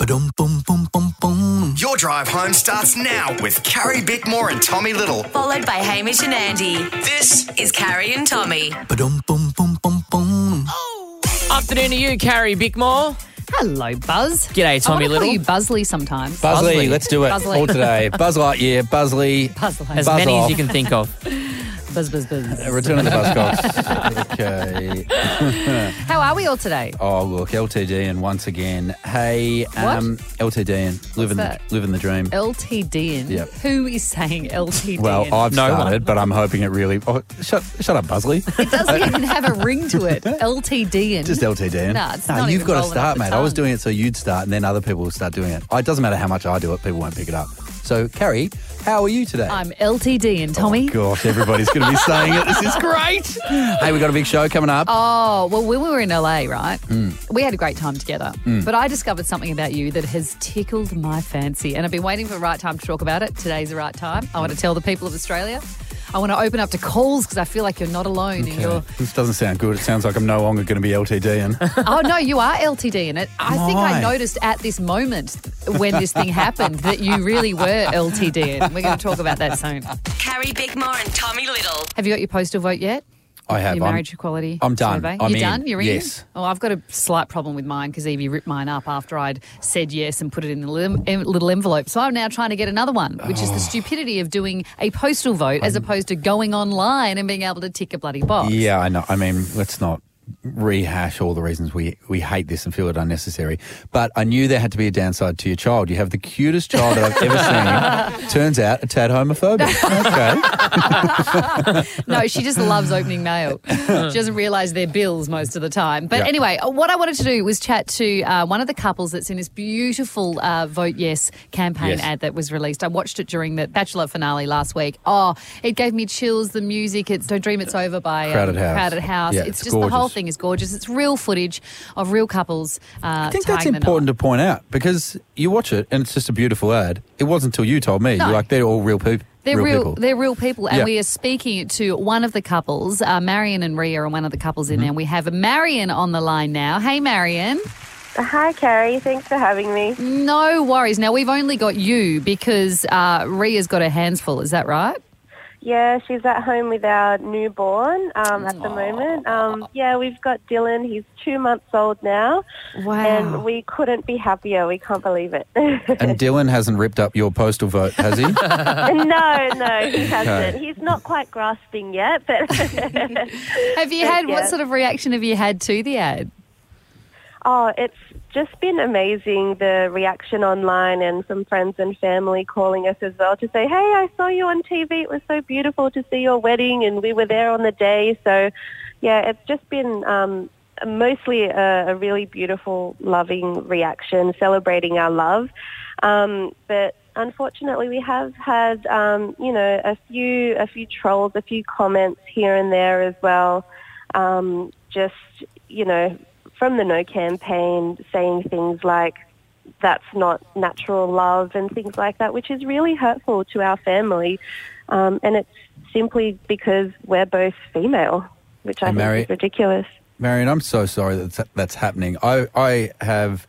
Your drive home starts now with Carrie Bickmore and Tommy Little. Followed by Hamish and Andy. This Is Carrie and Tommy. Afternoon to you, Carrie Bickmore. Hello, Buzz. G'day, Tommy I Little. call you Buzzley sometimes. Buzzley, let's do it Buzzley. all today. Buzz Lightyear, Buzzley, Buzzley. As Buzz many off. as you can think of. Buzz, buzz, buzz. Return of the Buzzcocks. Okay. How are we all today? Oh, look, LTD and once again. Hey, LTD and living that? the dream. LTD. Yep. Who is saying LTD? Well, I've No started, but I'm hoping it really. Oh, shut up, Buzzley. It doesn't even have a ring to it. LTD. Just LTD. No, it's not you've even got to rolling start, off the mate. I was tongue. doing it so you'd start, and then other people will start doing it. It doesn't matter how much I do it; people won't pick it up. So, Carrie, how are you today? I'm LTD and Tommy. Oh, gosh, everybody's going to be saying it. This is great. Hey, we've got a big show coming up. Oh, well, when we were in LA, right, Hmm. we had a great time together. But I discovered something about you that has tickled my fancy. And I've been waiting for the right time to talk about it. Today's the right time. I want to tell the people of Australia. I want to open up to calls because I feel like you're not alone in your... This doesn't sound good. It sounds like I'm no longer going to be LTDing. Oh, no, you are LTD in it. I think I Why? noticed at this moment when this thing happened that you really were LTD. And we're going to talk about that soon. Carrie Bickmore and Tommy Little. Have you got your postal vote yet? I have. Your marriage equality I'm done. survey? I'm You're in. done? You're in? Yes. Oh, I've got a slight problem with mine because Evie ripped mine up after I'd said yes and put it in a little envelope. So I'm now trying to get another one, which is the stupidity of doing a postal vote as opposed to going online and being able to tick a bloody box. Yeah, I know. I mean, let's not rehash all the reasons we hate this and feel it unnecessary. But I knew there had to be a downside to your child. You have the cutest child that I've ever seen. Turns out a tad homophobic. Okay. No, she just loves opening mail. She doesn't realise they're bills most of the time. But Yeah. anyway, what I wanted to do was chat to one of the couples that's in this beautiful Vote Yes campaign Yes. ad that was released. I watched it during the Bachelor finale last week. Oh, it gave me chills. The music, it's Don't Dream It's Over by Crowded House. Crowded House. Yeah, it's it's just the whole gorgeous. thing is gorgeous. It's real footage of real couples. I think that's important to point out because you watch it and it's just a beautiful ad. It wasn't until you told me. No. You're like, they're all real people. They're people. They're real people, and Yeah. we are speaking to one of the couples. Marion and Ria are one of the couples in there. And we have Marion on the line now. Hey, Marion. Hi, Carrie. Thanks for having me. No worries. Now we've only got you because Ria's got her hands full. Is that right? Yeah, she's at home with our newborn at the moment. Yeah, we've got Dylan. He's 2 months old now. Wow. And we couldn't be happier. We can't believe it. And Dylan hasn't ripped up your postal vote, has he? No, he hasn't. Okay. He's not quite grasping yet, but... Have you But had yeah. what sort of reaction have you had to the ad? Oh, it's just been amazing, the reaction online and some friends and family calling us as well to say, hey, I saw you on TV. It was so beautiful to see your wedding and we were there on the day. So, yeah, it's just been mostly a really beautiful, loving reaction, celebrating our love. But unfortunately, we have had, a few trolls, a few comments here and there as well, from the No campaign saying things like, that's not natural love and things like that, which is really hurtful to our family. And it's simply because we're both female, which I think is ridiculous. Marion, I'm so sorry that's happening. I have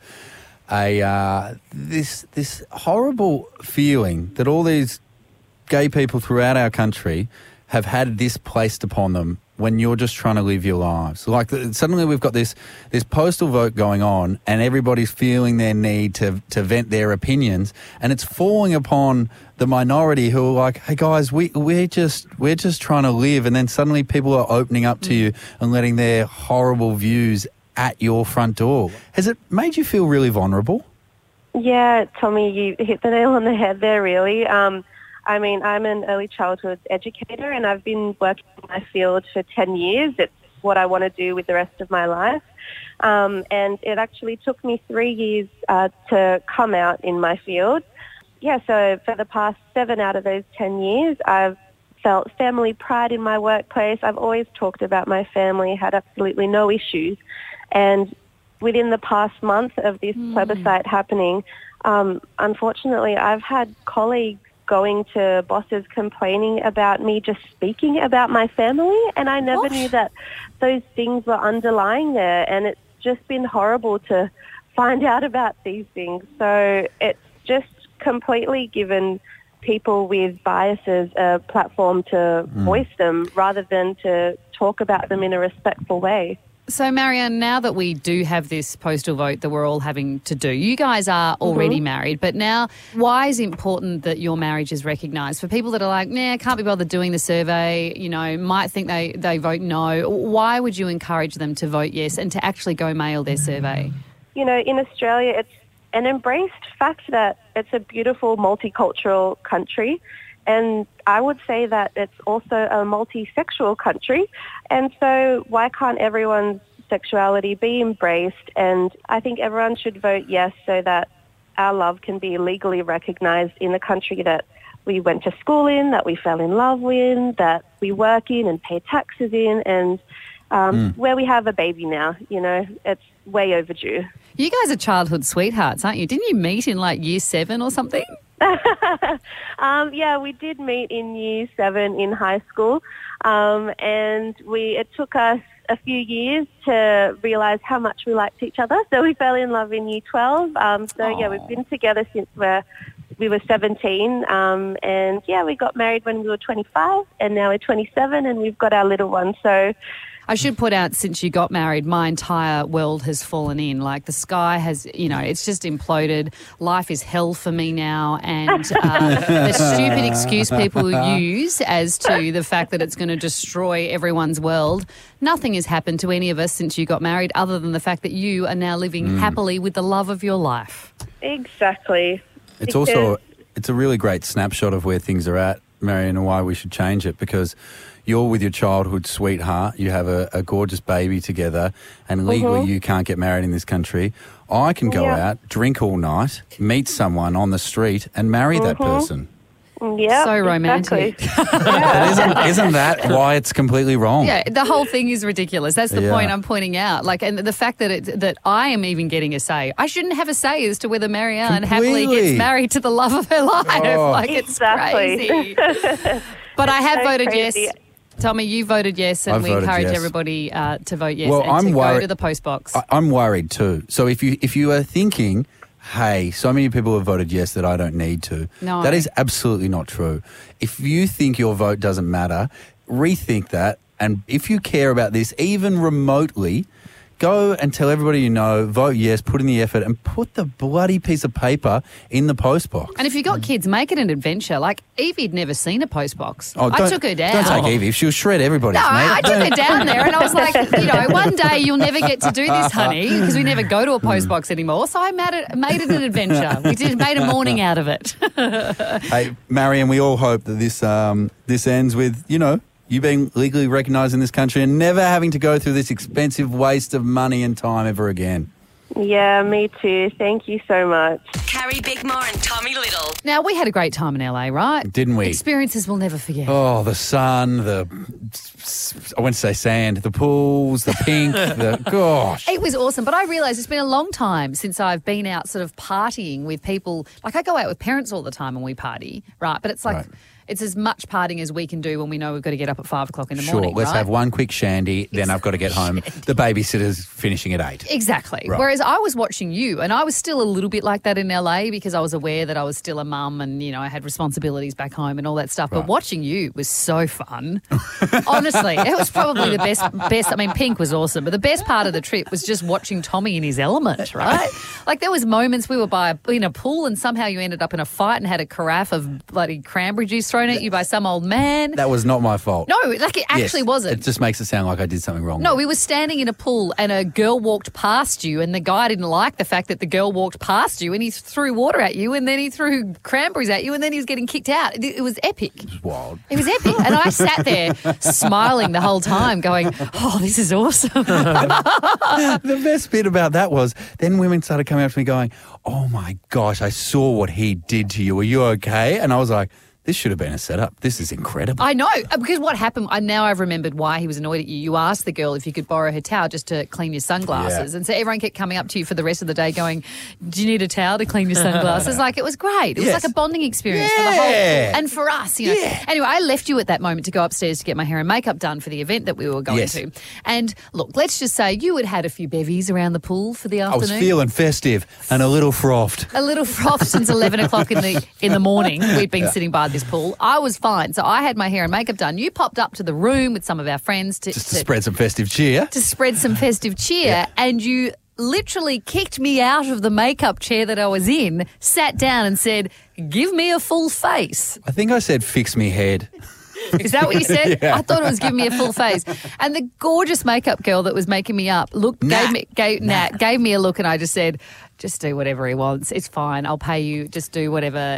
this horrible feeling that all these gay people throughout our country have had this placed upon them when you're just trying to live your lives. Like suddenly we've got this postal vote going on and everybody's feeling their need to vent their opinions, and it's falling upon the minority who are like, hey guys, we're just trying to live, and then suddenly people are opening up to you and letting their horrible views at your front door. Has it made you feel really vulnerable? Yeah, Tommy, you hit the nail on the head there, really. I'm an early childhood educator and I've been working in my field for 10 years. It's what I want to do with the rest of my life. And it actually took me 3 years to come out in my field. Yeah, so for the past 7 out of those 10 years, I've felt family pride in my workplace. I've always talked about my family, had absolutely no issues. And within the past month of this plebiscite happening, unfortunately, I've had colleagues going to bosses complaining about me just speaking about my family, and I never knew that those things were underlying there. And it's just been horrible to find out about these things. So it's just completely given people with biases a platform to voice them rather than to talk about them in a respectful way. So, Marianne, now that we do have this postal vote that we're all having to do, you guys are already married, but now why is it important that your marriage is recognised? For people that are like, nah, can't be bothered doing the survey, might think they vote no, why would you encourage them to vote yes and to actually go mail their survey? In Australia, it's an embraced fact that it's a beautiful multicultural country. And I would say that it's also a multi-sexual country. And so why can't everyone's sexuality be embraced? And I think everyone should vote yes so that our love can be legally recognised in the country that we went to school in, that we fell in love in, that we work in and pay taxes in, and where we have a baby now. It's way overdue. You guys are childhood sweethearts, aren't you? Didn't you meet in year 7 or something? Yeah, we did meet in year 7 in high school, and it took us a few years to realise how much we liked each other. So we fell in love in year 12. Yeah, we've been together since we were 17, and yeah, we got married when we were 25, and now we're 27, and we've got our little one. So I should put out, since you got married, my entire world has fallen in. The sky has, it's just imploded. Life is hell for me now. And the stupid excuse people use as to the fact that it's going to destroy everyone's world, nothing has happened to any of us since you got married other than the fact that you are now living happily with the love of your life. Exactly. It's a really great snapshot of where things are at, Marianne, and why we should change it, because you're with your childhood sweetheart, you have a gorgeous baby together, and legally you can't get married in this country. I can go out, drink all night, meet someone on the street and marry that person. Yeah, so romantic. Exactly. But isn't that why it's completely wrong? Yeah, the whole thing is ridiculous. That's the point I'm pointing out. And the fact that I am even getting a say. I shouldn't have a say as to whether Marianne happily gets married to the love of her life. It's crazy. But I have voted yes. Tommy, you voted yes, and we encourage everybody to vote yes and go to the post box. I'm worried too. So if you are thinking, hey, so many people have voted yes that I don't need to, that is absolutely not true. If you think your vote doesn't matter, rethink that. And if you care about this even remotely, go and tell everybody you know, vote yes, put in the effort, and put the bloody piece of paper in the post box. And if you've got kids, make it an adventure. Evie'd never seen a post box. I took her down. Don't take Evie. She'll shred everybody. No, I took her down there and I was like, one day you'll never get to do this, honey, because we never go to a post box anymore. So I made it an adventure. We made a morning out of it. Hey, Marianne, we all hope that this ends with, you being legally recognised in this country and never having to go through this expensive waste of money and time ever again. Yeah, me too. Thank you so much. Carrie Bickmore and Tommy Little. Now, we had a great time in LA, right? Didn't we? Experiences we'll never forget. Oh, the sun, I wouldn't say sand, the pools, the pink, gosh. It was awesome, but I realised it's been a long time since I've been out sort of partying with people. I go out with parents all the time and we party, right? But it's it's as much partying as we can do when we know we've got to get up at 5 o'clock in the morning. Sure, let's have one quick shandy, then I've got to get home. The babysitter's finishing at 8. Exactly. Right. Whereas I was watching you, and I was still a little bit like that in LA because I was aware that I was still a mum and, I had responsibilities back home and all that stuff. Right. But watching you was so fun. Honestly, it was probably the best. I mean, Pink was awesome, but the best part of the trip was just watching Tommy in his element, right? There was moments we were in a pool and somehow you ended up in a fight and had a carafe of bloody cranberry juice thrown at you by some old man. That was not my fault. No, it actually wasn't. It just makes it sound like I did something wrong. No, we were standing in a pool and a girl walked past you and the guy didn't like the fact that the girl walked past you and he threw water at you and then he threw cranberries at you and then he was getting kicked out. It was epic. It was wild. It was epic. And I sat there smiling the whole time going, oh, this is awesome. The best bit about that was then women started coming up to me going, oh my gosh, I saw what he did to you. Are you okay? And I was like, this should have been a setup. This is incredible. I know, because what happened, I've remembered why he was annoyed at you. You asked the girl if you could borrow her towel just to clean your sunglasses. Yeah. And so everyone kept coming up to you for the rest of the day going, do you need a towel to clean your sunglasses? Like, it was great. It was Yes. like a bonding experience for the whole, and for us, you know. Yeah. Anyway, I left you at that moment to go upstairs to get my hair and makeup done for the event that we were going Yes. to. And look, let's just say you had a few bevies around the pool for the I afternoon. was feeling festive and a little frothed. A little froth since 11 o'clock in the morning. We'd been sitting by this pool. I was fine. So I had my hair and makeup done. You popped up to the room with some of our friends Just to spread some festive cheer. to spread some festive cheer, and you literally kicked me out of the makeup chair that I was in, sat down and said, give me a full face. I think I said fix me head. Is that what you said? Yeah. I thought it was giving me a full face. And the gorgeous makeup girl that was making me up gave me a look, and I just said, just do whatever he wants. It's fine. I'll pay you. Just do whatever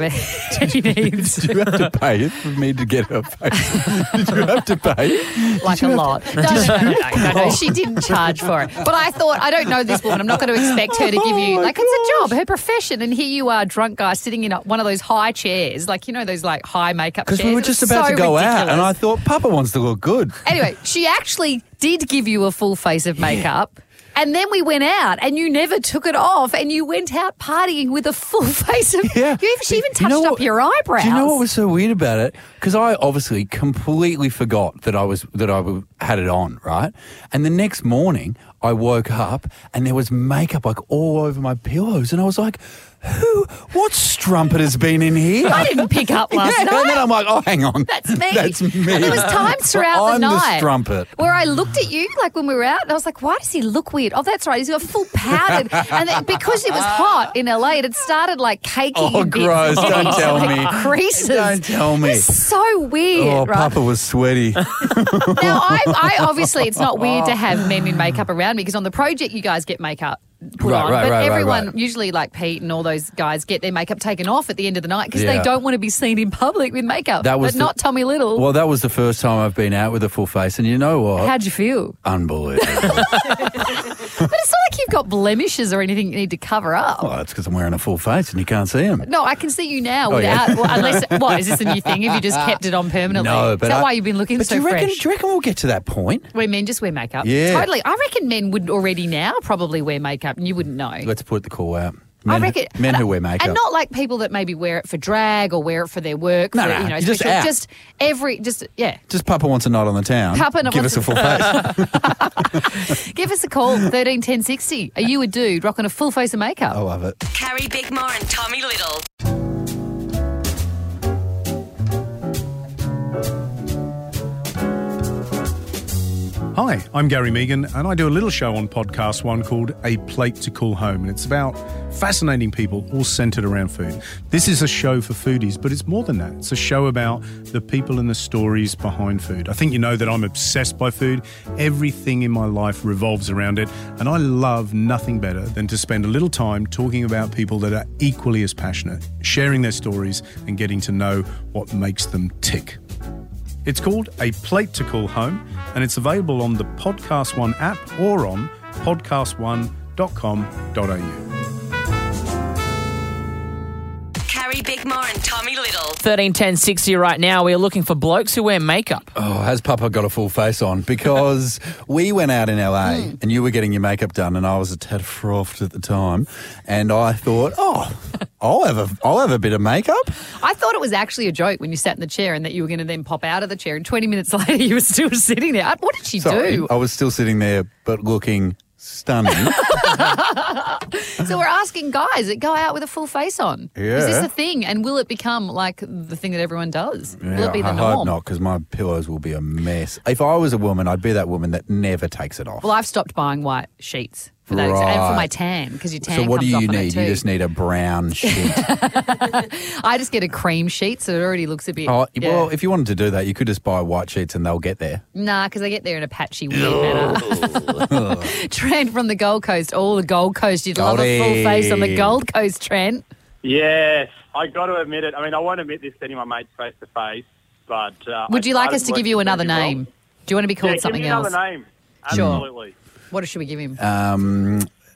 he needs. Did you have to pay it for me to get her face? Did you have to pay? Like a lot. No. She didn't charge for it. But I thought, I don't know this woman. I'm not going to expect her to give you, my like, it's a job, her profession. And here you are, drunk guy, sitting in one of those high chairs, like, you know, those like high makeup chairs. Because we were It just was about so to go out, ridiculous. and I thought Papa wants to look good. Anyway, she actually did give you a full face of makeup. And then we went out, and you never took it off, and you went out partying with a full face of. Yeah. She even touched up your eyebrows. Do you know what was so weird about it? Because I obviously completely forgot that I had it on, right? And the next morning, I woke up and there was makeup like all over my pillows, and I was like, what strumpet has been in here? I didn't pick up last Yeah, night. and then I'm like, oh, hang on. That's me. That's me. And there was times throughout I'm the night the strumpet. where I looked at you, like when we were out, and I was like, why does he look weird? Oh, that's right. He's got full powdered. And then, because it was hot in LA, it had started like caking. Oh, in bits. gross. Don't tell Like me. creases. Don't tell me. It was so weird, Oh, right? Papa was sweaty. Now, I obviously, it's not weird to have men in makeup around me because on the project, you guys get makeup put on. But everyone, usually like Pete and all those guys, get their makeup taken off at the end of the night because they don't want to be seen in public with makeup. But not Tommy Little. Well, that was the first time I've been out with a full face, and you know what? How'd you feel? Unbelievable. But it's not like you've got blemishes or anything you need to cover up. Well, that's because I'm wearing a full face and you can't see them. No, I can see you now Oh, without. yeah. Well, unless, what is this a new thing? Have you just kept it on permanently? No, but is that why you've been looking but so do you reckon, fresh? Do you reckon we'll get to that point? Where men just wear makeup? Yeah. Totally. I reckon men would already now probably wear makeup and you wouldn't know. Let's put the call out. I reckon Men who wear makeup. and not like people that maybe wear it for drag or wear it for their work. No, for, no, you know, just special, out. Just Papa wants a night on the town. Papa Give wants us a full face. give us a call 13 10 60. Are you a dude rocking a full face of makeup? I love it. Carrie Bickmore and Tommy Little. Hi, I'm Gary Megan, and I do a little show on Podcast One called A Plate to Call Home, and it's about fascinating people all centered around food. This is a show for foodies, but it's more than that. It's a show about the people and the stories behind food. I think you know that I'm obsessed by food. Everything in my life revolves around it, and I love nothing better than to spend a little time talking about people that are equally as passionate, sharing their stories and getting to know what makes them tick. It's called A Plate to Call Home, and it's available on the Podcast One app or on podcastone.com.au. Carrie Bickmore and Tommy Little. 13 10 60 right now. We are looking for blokes who wear makeup. Oh, has Papa got a full face on? Because we went out in LA and you were getting your makeup done and I was a tad frothed at the time. And I thought, I'll have a bit of makeup. I thought it was actually a joke when you sat in the chair and that you were going to then pop out of the chair and 20 minutes later you were still sitting there. What did she do? I was still sitting there but looking stunning. So we're asking guys that go out with a full face on. Yeah. Is this a thing? And will it become like the thing that everyone does? Will Yeah, it be the I norm? hope not, because my pillows will be a mess. If I was a woman, I'd be that woman that never takes it off. Well, I've stopped buying white sheets for that and for Right. my tan because your tan So what do comes off you on it need? too. You just need a brown sheet. I just get a cream sheet so it already looks a bit... Well, yeah. if you wanted to do that, you could just buy white sheets and they'll get there. Nah, because I get there in a patchy, weird manner. Trent from the Gold Coast. Oh, the Gold Coast. You'd love a full Goldie. face on the Gold Coast, Trent. Yes, I got to admit it. I mean, I won't admit this to any of my mates face to face, but Would you like us to give you another really name? Do you want to be called something give me else? another name. Sure. Absolutely. What should we give him?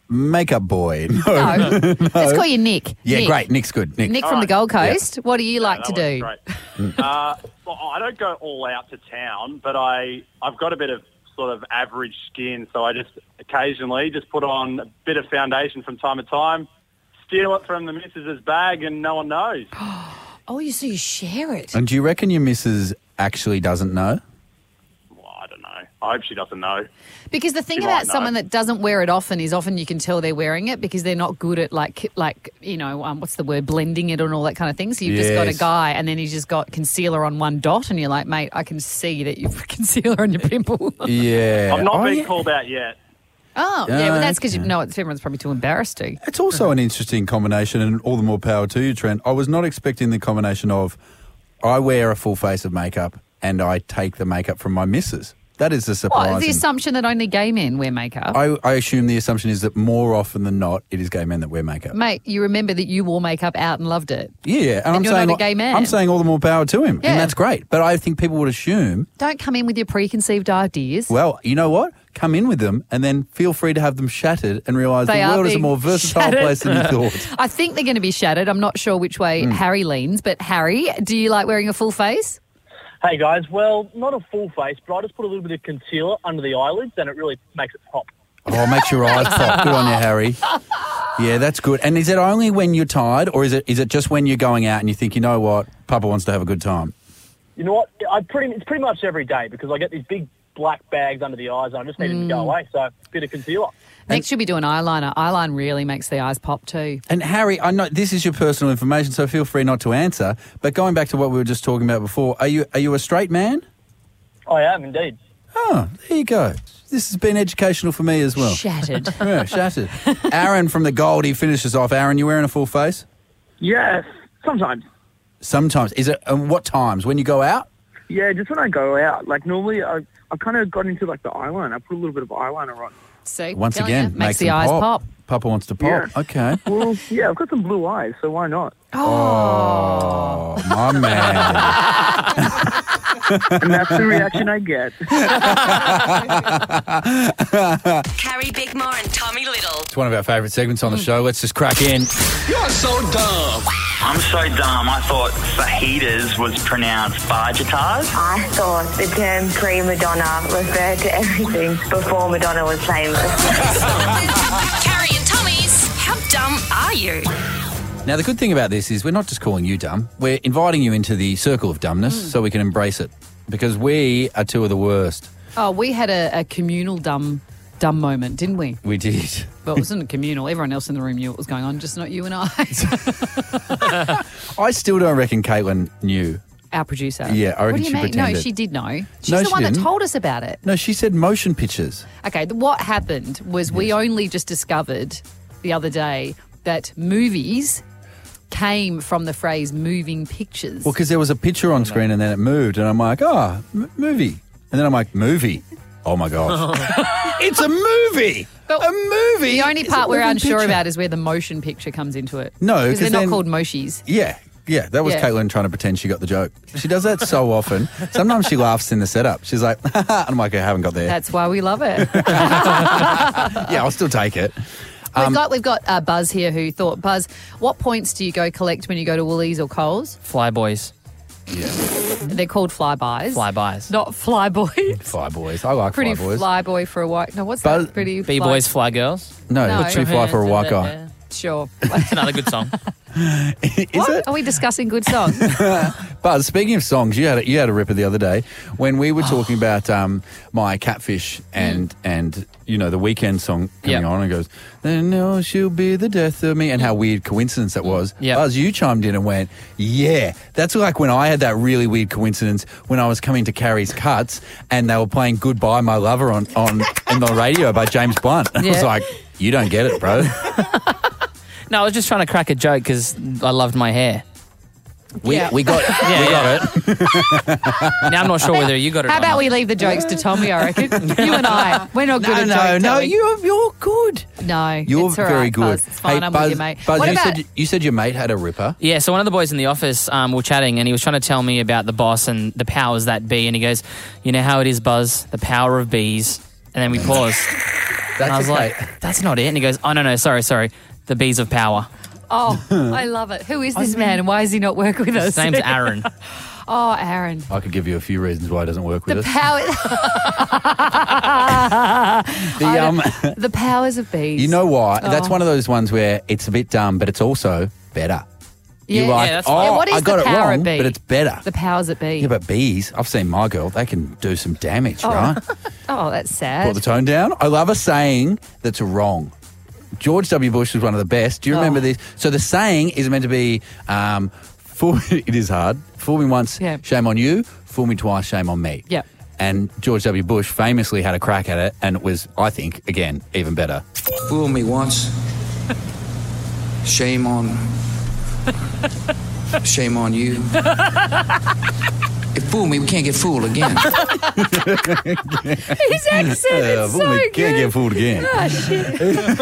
makeup boy. No. No. Let's call you Nick. Yeah, Nick. great. Nick's good. Nick. Nick All from the right. Gold Coast. What do you like to That do? was great. Well, I don't go all out to town, but I've got a bit of sort of average skin, so I just occasionally just put on a bit of foundation from time to time, steal it from the missus's bag, and no one knows. Oh, so you share it. And do you reckon your missus actually doesn't know? Well, I don't know. I hope she doesn't know. Because the thing She about might know. someone that doesn't wear it often is often you can tell they're wearing it because they're not good at what's the word, blending it and all that kind of thing. So you've just got a Yes. guy and then he's just got concealer on one dot and you're like, mate, I can see that you've got concealer on your pimple. Yeah. I've not been yeah. called out yet. Oh, yeah, but that's because okay. everyone's probably too embarrassed to. It's also an interesting combination, and all the more power to you, Trent. I was not expecting the combination of I wear a full face of makeup and I take the makeup from my missus. That is a surprise. What, the assumption that only gay men wear makeup? I assume the assumption is that more often than not, it is gay men that wear makeup. Mate, you remember that you wore makeup out and loved it. Yeah, and I'm you're saying not a gay man. I'm saying all the more power to him, Yeah. and that's great. But I think people would assume, Don't come in with your preconceived ideas. well, you know what? Come in with them, and then feel free to have them shattered, and realise the They are world is a being more versatile shattered. place than you thought. I think they're going to be shattered. I'm not sure which way Harry leans, but Harry, do you like wearing a full face? Hey guys, well, not a full face, but I just put a little bit of concealer under the eyelids and it really makes it pop. Oh, makes your eyes pop. Good on you, Harry. Yeah, that's good. And is it only when you're tired, or is it just when you're going out and you think, you know what, Papa wants to have a good time? You know what? It's pretty much every day because I get these big black bags under the eyes and I just need it to go away. So, a bit of concealer. Next, you'll be doing eyeliner. Eyeliner really makes the eyes pop too. And Harry, I know this is your personal information, so feel free not to answer. But going back to what we were just talking about before, are you a straight man? I am indeed. Oh, there you go. This has been educational for me as well. Shattered. Yeah, shattered. Aaron from the Gold, he finishes off. Aaron, you wearing a full face? Yes, sometimes. Sometimes. Is it? And what times? When you go out? Yeah, just when I go out. Like normally, I've kind of got into like the eyeliner. I put a little bit of eyeliner on. See, Once telling again, you, makes the them eyes pop. Papa wants to pop. Yeah. Okay. Well, yeah, I've got some blue eyes, so why not? Oh, my man. And that's the reaction I get. Carrie Bickmore and Tommy Little. It's one of our favourite segments on the show. Let's just crack in. You're so dumb. I'm so dumb. I thought fajitas was pronounced fajitas. I thought the term prima donna referred to everything before Madonna was famous. Carrie and Tommy's How Dumb Are You? Now, the good thing about this is we're not just calling you dumb. We're inviting you into the circle of dumbness so we can embrace it. Because we are two of the worst. Oh, we had a communal dumb moment, didn't we? We did. Well, it wasn't communal. Everyone else in the room knew what was going on, just not you and I. I still don't reckon Caitlin knew. Our producer. Yeah, I reckon What do you she mean? pretended. No, she did know. She's No, the she one that didn't. told us about it. No, she said motion pictures. Okay, what happened was we only just discovered the other day that movies came from the phrase moving pictures. Well, because there was a picture on screen and then it moved, and I'm like, movie. And then I'm like, movie. Oh, my gosh. It's a movie. A movie. The only It's part a we're moving unsure picture. about is where the motion picture comes into it. No, because they're 'cause not then- called moshis. Yeah, that was Yeah. Caitlin trying to pretend she got the joke. She does that so often. Sometimes she laughs in the setup. She's like, and I'm like, I haven't got there. That's why we love it. Yeah, I'll still take it. We've got Buzz here who thought, Buzz, what points do you go collect when you go to Woolies or Coles? Flyboys. Yeah. They're called flybys. Flybys. Not flyboys. Fly boys. I like Pretty fly boys. flyboy for a white. No, what's Buzz- that? Pretty B-boys, fly girls. No, No. literally fly for a white guy. Sure. It's another good song. Is What? it? Are we discussing good songs? Buzz, speaking of songs, you had a ripper the other day when we were talking about my Catfish and you know the Weekend song coming Yep. on, and goes, "They know she'll be the death of me," and how weird coincidence that was. Yep. Buzz, you chimed in and went, "Yeah, that's like when I had that really weird coincidence when I was coming to Carrie's Cuts and they were playing Goodbye My Lover on the radio by James Blunt." I was Yeah. like, "You don't get it, bro." No, I was just trying to crack a joke because I loved my hair. We got it. Now I'm not sure whether you got it How or about not. we leave the jokes to Tommy, I reckon? You and I, we're not good at joke No, telling. you're good. No, You're it's all very right, good. Buzz. It's fine, I'm with you, mate. Buzz, What about... you said your mate had a ripper. Yeah, so one of the boys in the office were chatting and he was trying to tell me about the boss and the powers that be. And he goes, you know how it is, Buzz, the power of bees. And then we paused. And I was okay. like, that's not it. And he goes, oh, no, sorry. The Bees of Power. Oh, I love it. Who is this man and why does he not work with us? His name's Aaron. Oh, Aaron. I could give you a few reasons why it doesn't work with The us. power. The powers of bees. You know why? Oh. That's one of those ones where it's a bit dumb, but it's also better. You're like, that's oh, right. What is I got the it power wrong, of bee? but it's better. The powers that be. Yeah, but bees, I've seen my girl, they can do some damage, right? Oh, that's sad. Put the tone down. I love a saying that's wrong. George W. Bush was one of the best. Do you remember this? So the saying is meant to be, it is hard. Fool me once, shame on you. Fool me twice, shame on me. Yep. And George W. Bush famously had a crack at it, and it was, I think, again, even better. Fool me once, shame on you. If fool me, we can't get fooled again. His accent is so good. Can't get fooled again. Oh, shit.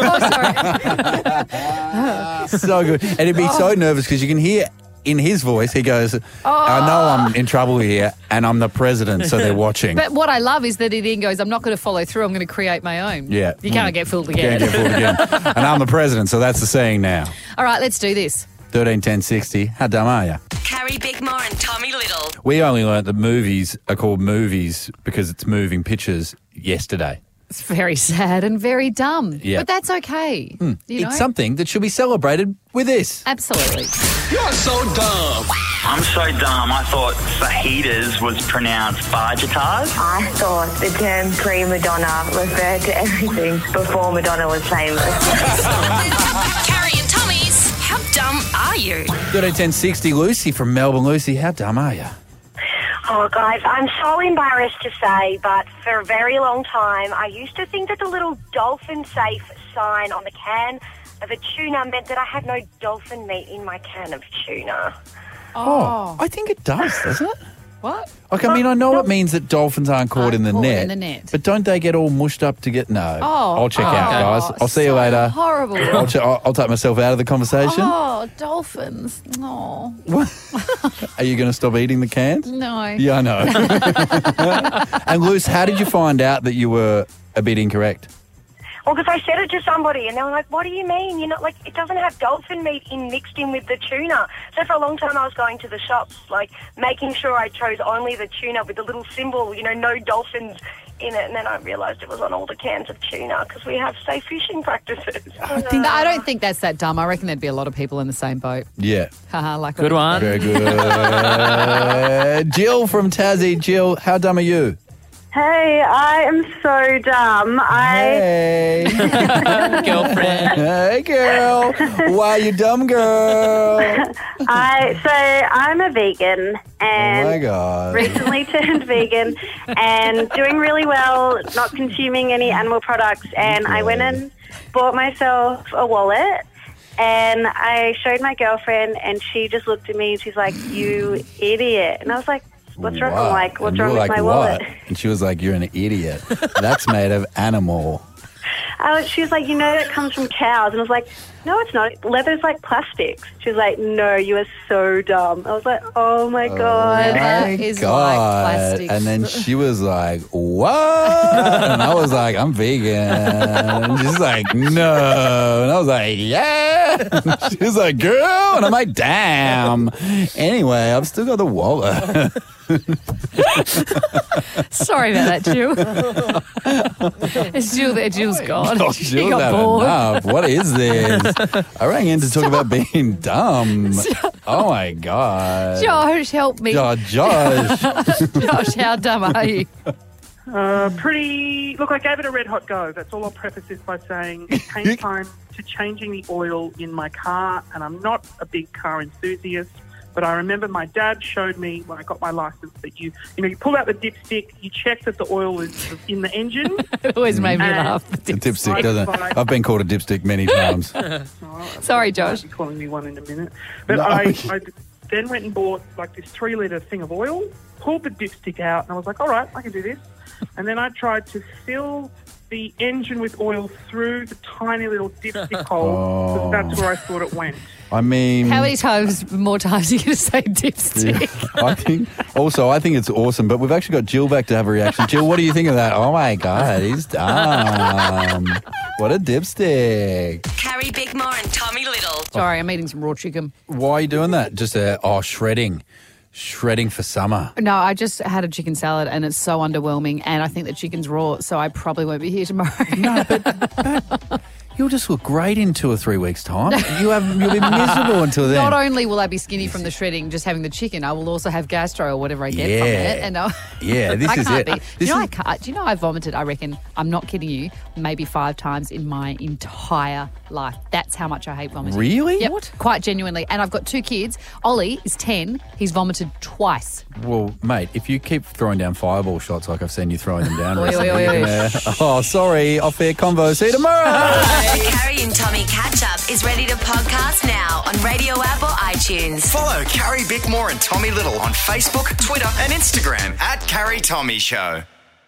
Oh, sorry. So good. And he'd be so nervous because you can hear in his voice, he goes, I know I'm in trouble here and I'm the president, so they're watching. But what I love is that he then goes, I'm not going to follow through, I'm going to create my own. Yeah. You can't get fooled again. Can't get fooled again. And I'm the president, so that's the saying now. All right, let's do this. 13, 10, 60. How dumb are you? Carrie Bickmore and Tommy Little. We only learnt that movies are called movies because it's moving pictures yesterday. It's very sad and very dumb. Yeah. But that's okay. You know? It's something that should be celebrated with this. Absolutely. You're so dumb. I'm so dumb. I thought fajitas was pronounced fajitas. I thought the term prima donna referred to everything before Madonna was famous. Carrie and Tommy's How Dumb Are You? 13, 10, 60. Lucy from Melbourne. Lucy, how dumb are you? Oh, guys, I'm so embarrassed to say, but for a very long time, I used to think that the little dolphin safe sign on the can of a tuna meant that I had no dolphin meat in my can of tuna. Oh, I think it does, doesn't it? What? Like, I mean, I know it means that dolphins aren't caught in the caught net. in the net. But don't they get all mushed up to get... No. Oh. I'll check out, guys. I'll see you so later. horrible. I'll take myself out of the conversation. Oh, dolphins. Oh. Are you going to stop eating the cans? No. Yeah, I know. And Luce, how did you find out that you were a bit incorrect? Well, because I said it to somebody, and they were like, what do you mean? You know, like, it doesn't have dolphin meat mixed in with the tuna. So for a long time, I was going to the shops, like, making sure I chose only the tuna with the little symbol, you know, no dolphins in it. And then I realised it was on all the cans of tuna because we have safe fishing practices. I don't think that's that dumb. I reckon there'd be a lot of people in the same boat. Yeah. Haha, like Good one. Very good. Jill from Tassie. Jill, how dumb are you? Hey, I am so dumb. Hey. Girlfriend. Hey, girl. Why you dumb, girl? So I'm a vegan and Oh, my God. recently turned vegan and doing really well, not consuming any animal products. And I went and bought myself a wallet and I showed my girlfriend and she just looked at me and she's like, you idiot. And I was like, what's wrong? Wow. Like, what's And you wrong were with like, my what? wallet? And she was like, you're an idiot. That's made of animal. She was like, you know that comes from cows. And I was like, no, it's not. Leather's like plastics. She was like, no, you are so dumb. I was like, oh, my God. My God. And then she was like, what? And I was like, I'm vegan. And she's like, no. And I was like, yeah. And she was like, girl. And I'm like, damn. Anyway, I've still got the wallet. Sorry about that, Jill. It's Jill there. Jill's gone. Oh, She Jill's got had bored. enough. What is this? I rang in to talk about being dumb. Oh, my God. Josh, help me. Oh, Josh. Josh, how dumb are you? Look, I gave it a red hot go. That's all I'll preface this by saying. It came time to changing the oil in my car, and I'm not a big car enthusiast, but I remember my dad showed me when I got my license that you pull out the dipstick, you check that the oil is in the engine. It always made me And laugh. The dipstick, doesn't it? I've been called a dipstick many times. Sorry, Josh. You're calling me one in a minute. But No. I then went and bought like this 3-litre thing of oil, pulled the dipstick out, and I was like, all right, I can do this. And then I tried to fill the engine with oil through the tiny little dipstick hole, because that's where I thought it went. I mean, How many more times are you going to say dipstick? I think it's awesome. But we've actually got Jill back to have a reaction. Jill, what do you think of that? Oh my God, he's dumb. What a dipstick. Carrie Bickmore and Tommy Little. Sorry, I'm eating some raw chicken. Why are you doing that? Just shredding. Shredding for summer. No, I just had a chicken salad and it's so underwhelming, and I think the chicken's raw, so I probably won't be here tomorrow. No, but you'll just look great in 2 or 3 weeks' time. You'll be miserable until then. Not only will I be skinny from the shredding, just having the chicken, I will also have gastro or whatever I get from it. And this is it. Do you know I vomited, I reckon, I'm not kidding you, maybe 5 times in my entire life. That's how much I hate vomiting. Really? Yep, quite genuinely. And I've got 2 kids. Ollie is 10. He's vomited twice. Well, mate, if you keep throwing down fireball shots like I've seen you throwing them down recently. Oi. Sorry. Off-air convo. See you tomorrow. The Carrie and Tommy catch-up is ready to podcast now on Radio app or iTunes. Follow Carrie Bickmore and Tommy Little on Facebook, Twitter and Instagram @Carrie Tommy Show.